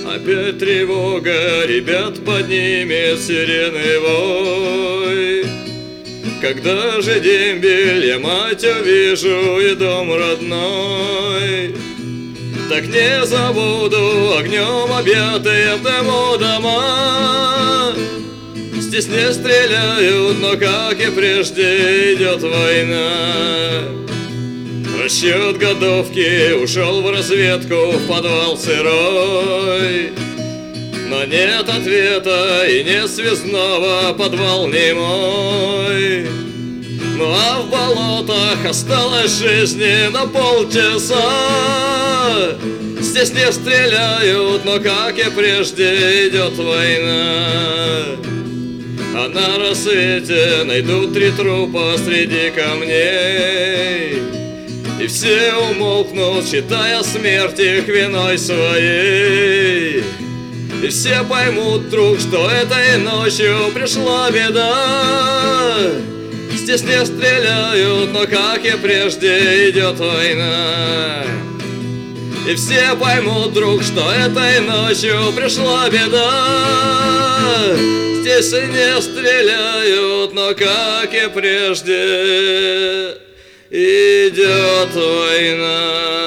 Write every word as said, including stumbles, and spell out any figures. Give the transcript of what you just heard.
Опять тревога, ребят, поднимет сирены вой. Когда же дембель я мать увижу и дом родной, так не забуду огнем объятые в дыму дома. Здесь не стреляют, но как и прежде идет война. Расчет годовки ушел в разведку в подвал сырой, но нет ответа и нет связного, подвал не мой. Ну а в болотах осталось жизни на полчаса. Здесь не стреляют, но как и прежде идет война. А на рассвете найдут три трупа среди камней, и все умолкнут, считая смерть их виной своей. И все поймут вдруг, что этой ночью пришла беда. Здесь не стреляют, но как и прежде идет война. И все поймут вдруг, что этой ночью пришла беда. Здесь не стреляют, но как и прежде идет война.